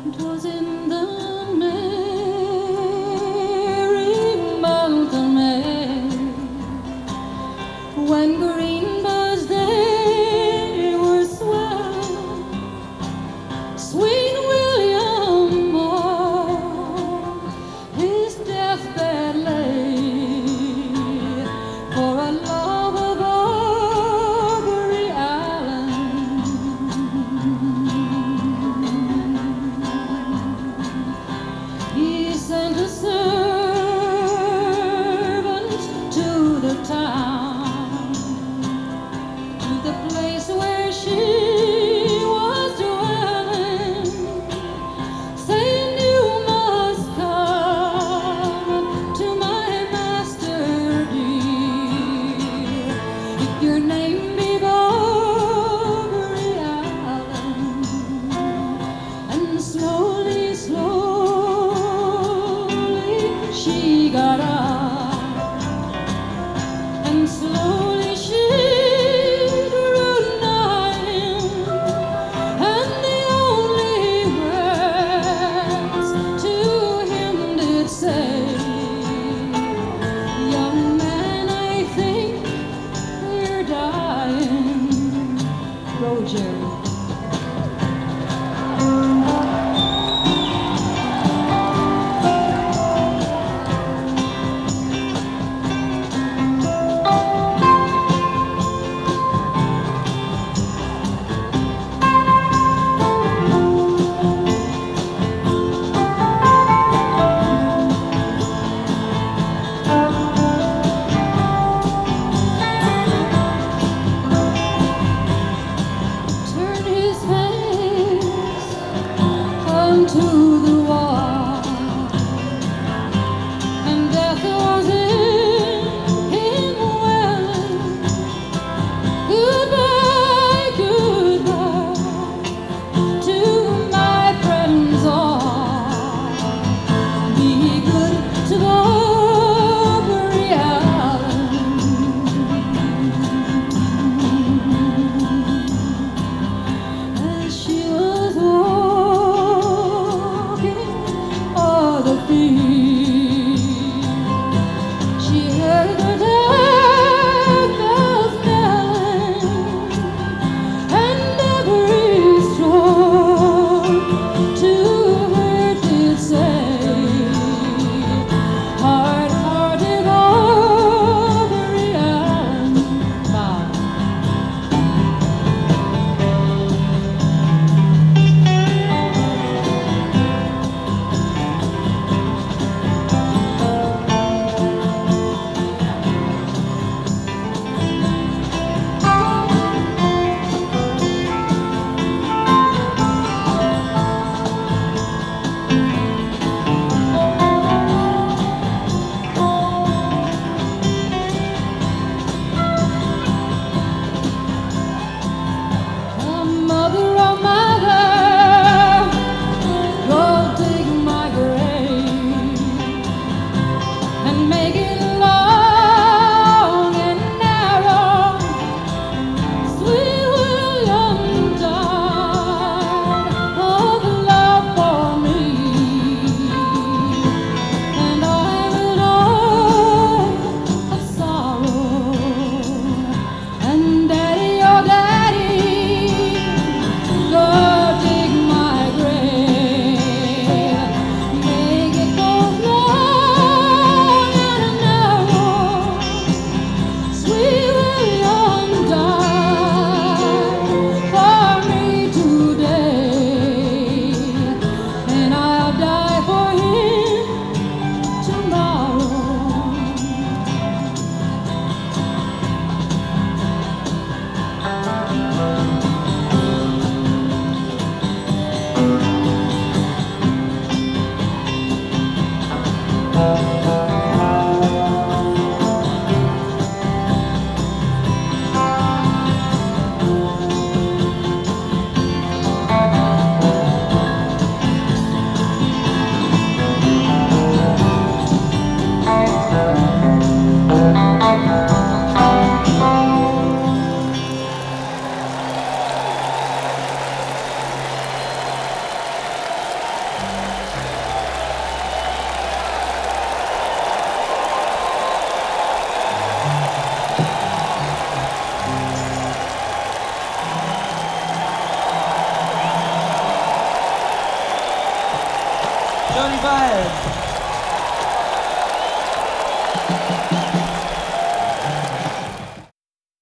'Twas in the merry mountain air, when green buds they were swell, sweet William Moore his deathbed lay, for a love of Aubrey Allen. He sent a servant to the town, to the place where she was dwelling, saying, "You must come to my master dear, if your name be Aubrey Allen." And slowly, slowly she got up, and slowly she drew nigh him, and the only words to him did say, "Young man, I think you're dying." Roll, Jerry. Turn his face unto the wall, and death was in him welling. Goodbye, goodbye to my friends all. Be good to Aubrey Allen. As she was walking Johnny Baez.